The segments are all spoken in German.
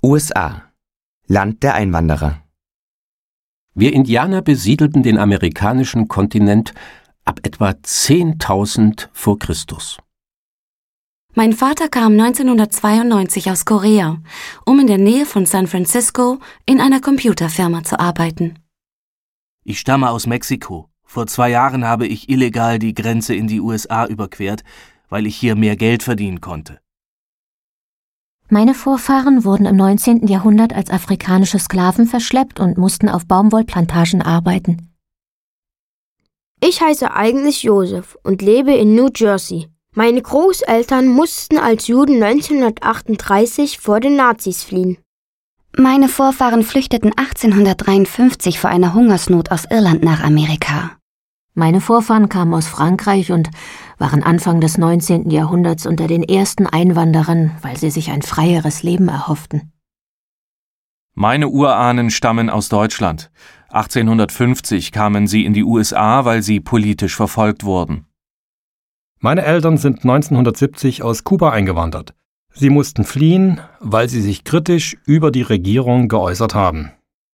USA. Land der Einwanderer. Wir Indianer besiedelten den amerikanischen Kontinent ab etwa 10.000 vor Christus. Mein Vater kam 1992 aus Korea, um in der Nähe von San Francisco in einer Computerfirma zu arbeiten. Ich stamme aus Mexiko. Vor 2 Jahren habe ich illegal die Grenze in die USA überquert, weil ich hier mehr Geld verdienen konnte. Meine Vorfahren wurden im 19. Jahrhundert als afrikanische Sklaven verschleppt und mussten auf Baumwollplantagen arbeiten. Ich heiße eigentlich Joseph und lebe in New Jersey. Meine Großeltern mussten als Juden 1938 vor den Nazis fliehen. Meine Vorfahren flüchteten 1853 vor einer Hungersnot aus Irland nach Amerika. Meine Vorfahren kamen aus Frankreich und waren Anfang des 19. Jahrhunderts unter den ersten Einwanderern, weil sie sich ein freieres Leben erhofften. Meine Urahnen stammen aus Deutschland. 1850 kamen sie in die USA, weil sie politisch verfolgt wurden. Meine Eltern sind 1970 aus Kuba eingewandert. Sie mussten fliehen, weil sie sich kritisch über die Regierung geäußert haben.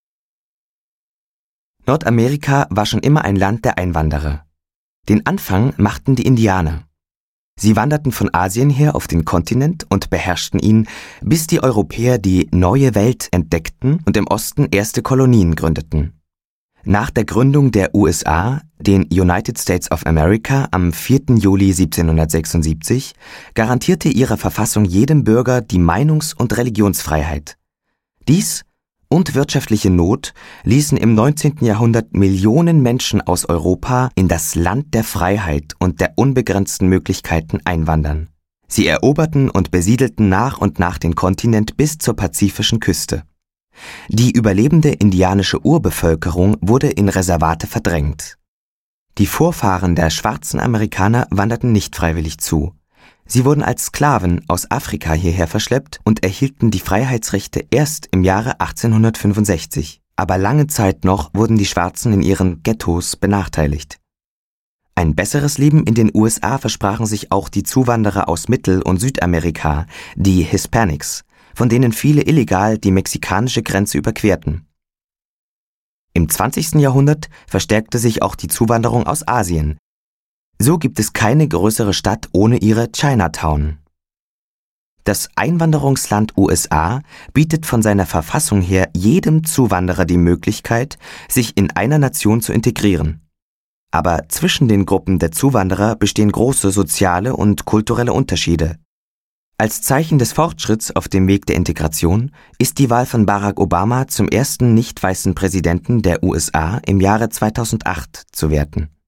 Nordamerika war schon immer ein Land der Einwanderer. Den Anfang machten die Indianer. Sie wanderten von Asien her auf den Kontinent und beherrschten ihn, bis die Europäer die neue Welt entdeckten und im Osten erste Kolonien gründeten. Nach der Gründung der USA, den United States of America, am 4. Juli 1776, garantierte ihre Verfassung jedem Bürger die Meinungs- und Religionsfreiheit. Dies und wirtschaftliche Not ließen im 19. Jahrhundert Millionen Menschen aus Europa in das Land der Freiheit und der unbegrenzten Möglichkeiten einwandern. Sie eroberten und besiedelten nach und nach den Kontinent bis zur pazifischen Küste. Die überlebende indianische Urbevölkerung wurde in Reservate verdrängt. Die Vorfahren der schwarzen Amerikaner wanderten nicht freiwillig zu. Sie wurden als Sklaven aus Afrika hierher verschleppt und erhielten die Freiheitsrechte erst im Jahre 1865. Aber lange Zeit noch wurden die Schwarzen in ihren Ghettos benachteiligt. Ein besseres Leben in den USA versprachen sich auch die Zuwanderer aus Mittel- und Südamerika, die Hispanics, von denen viele illegal die mexikanische Grenze überquerten. Im 20. Jahrhundert verstärkte sich auch die Zuwanderung aus Asien. So gibt es keine größere Stadt ohne ihre Chinatown. Das Einwanderungsland USA bietet von seiner Verfassung her jedem Zuwanderer die Möglichkeit, sich in einer Nation zu integrieren. Aber zwischen den Gruppen der Zuwanderer bestehen große soziale und kulturelle Unterschiede. Als Zeichen des Fortschritts auf dem Weg der Integration ist die Wahl von Barack Obama zum ersten nicht weißen Präsidenten der USA im Jahre 2008 zu werten.